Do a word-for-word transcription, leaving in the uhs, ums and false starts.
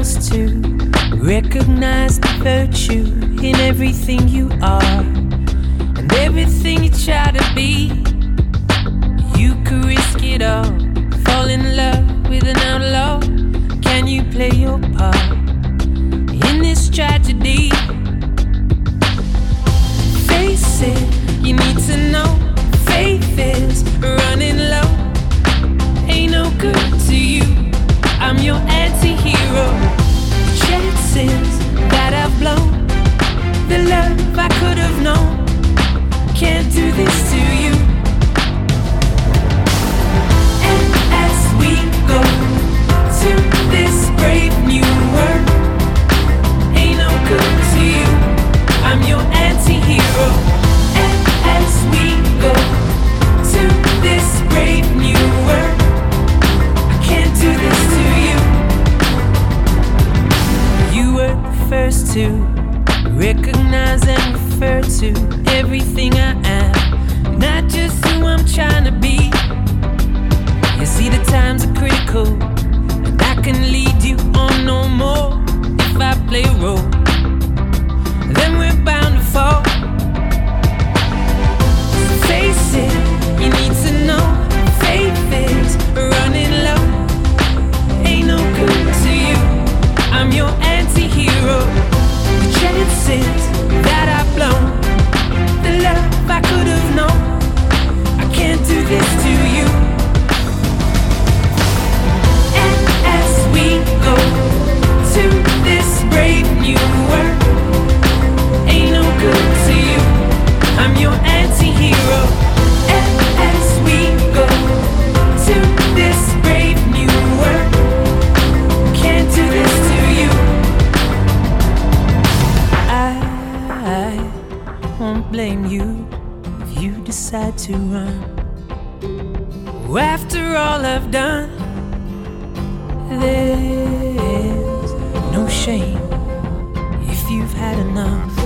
first to recognize the virtue in everything you are and everything you try to be. You could risk it all, fall in love with an outlaw. Can you play your part in this tragedy? Face it, you need to know faith is running low. Ain't no good to you, I'm your anti-hero. Chances that I've blown, the love I could have known, can't do this to you. And as we go to this brave new world, ain't no good to you, I'm your anti-hero. And as we go to this brave new world, I can't do this to you. You were the first to recognize and refer to everything I am, not just who I'm trying to be. You see, the times are critical, and I can lead you on no more. If I play a role, then we're bound to fall. So face it, you need to know faith is running low. Ain't no good to you, I'm your anti-hero. The chances that I've blown, the love I could have known, I can't do this to you. And as we go to this brave new world, ain't no good to you, I'm your anti-hero. And as we go to this brave new world, can't do this to you. I won't blame you if you decide to run. After all I've done, there's no shame if you've had enough.